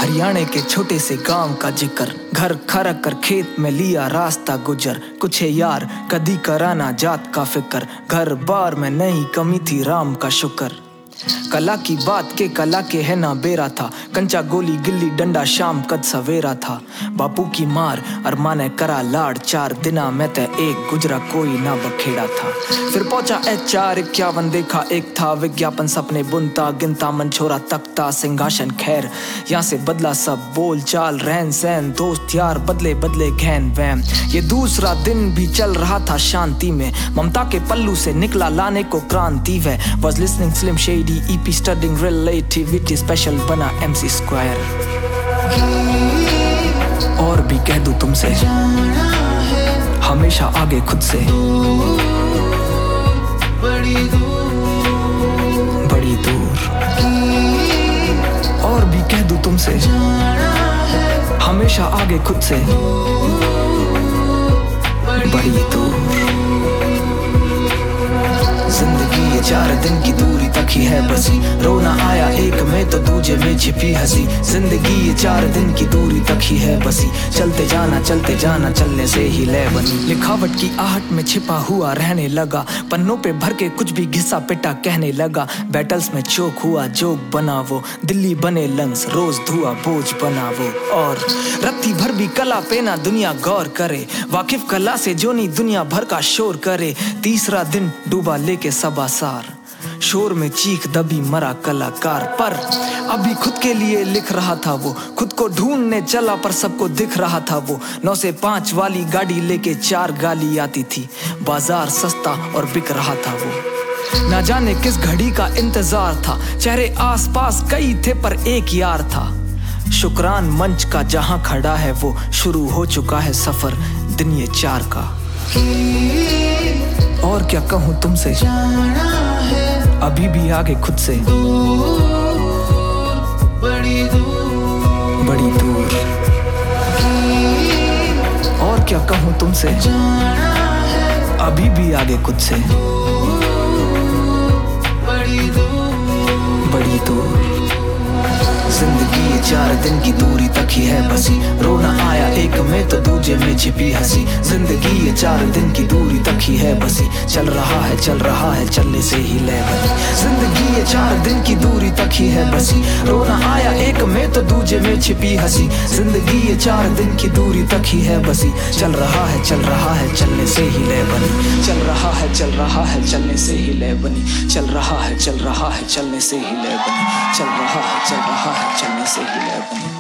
हरियाणा के छोटे से गांव का जिक्र, घर खड़ा कर खेत में लिया रास्ता गुजर। कुछ है यार कदी कराना जात का फिक्र, घर बार में नहीं कमी थी राम का शुक्र। कला की बात के कला के है ना बेरा था, कंचा गोली गिल्ली डंडा शाम कद सवेरा था। बापू की मार अरमाने करा लाड़, 4 दिना में ते एक गुजरा कोई ना बखेड़ा था। फिर पहुंचा HR 51 देखा एक था विज्ञापन, सपने बुनता गिनता मन छोरा तकता सिंहासन खैर। यहाँ से बदला सब बोल चाल रहन सहन, दोस्त यार बदले बदले घैन वैम। ये दूसरा दिन भी चल रहा था शांति में, ममता के पल्लू से निकला लाने को क्रांति वे। Was listening Slim Shady EP studying relativity, special बना MC Square। और भी कह दूं तुमसे हमेशा आगे खुद से, बड़ी दूर। और भी कह दूं तुमसे हमेशा आगे खुद से, बड़ी दूर। जिंदगी ये 4 दिन की दूरी तक ही है बसी, रोना आया एक में तो दूजे में छिपी हंसी। जिंदगी ये 4 दिन की दूरी तक ही है बसी, चलते जाना चलने से ही लय बनी। लिखावट की आहट में छिपा हुआ रहने लगा, पन्नों पे भर के कुछ भी घिसा पिटा कहने लगा। बैटल्स में चोक हुआ जोक बना वो, दिल्ली बने लंग्स रोज धुआ बोझ बना वो। और रत्ती भर भी कला पे ना दुनिया गौर करे, वाकिफ कला से जो नहीं दुनिया भर का शोर करे। तीसरा दिन डूबा लेके सबासार, शोर में चीख दबी मरा कलाकार। पर अभी खुद के लिए लिख रहा था वो, खुद को ढूंढने चला पर सबको दिख रहा था वो। 9 से 5 वाली गाड़ी लेके 4 गाली आती थी, बाजार सस्ता और बिक रहा था वो। ना जाने किस घड़ी का इंतजार था, चेहरे आसपास कई थे पर एक यार था। शुक्रान मंच का जहां खड़ा है वो, शुरू हो चुका है सफर दिन ये 4 का। और क्या कहूँ तुमसे अभी भी आगे खुद से, बड़ी दूर। और क्या कहूँ तुमसे अभी भी आगे खुद से, बड़ी दूर। जिंदगी ये 4 दिन की दूरी तक ही है बसी, रोना आया एक में तो दूजे में छिपी हंसी। जिंदगी ये 4 दिन की दूरी तक ही है बसी, चल रहा है चलने से ही लय बनी। जिंदगी ये 4 दिन की दूरी तक ही है बसी, रोना आया एक में तो दूजे में छिपी हंसी। जिंदगी ये 4 दिन की दूरी तक ही है बसी, चल रहा है चलने से ही लय बनी। चल रहा है चलने से ही लय बनी, चल रहा है चलने से ही लय बनी, चल रहा है चलने से ही लय बनी।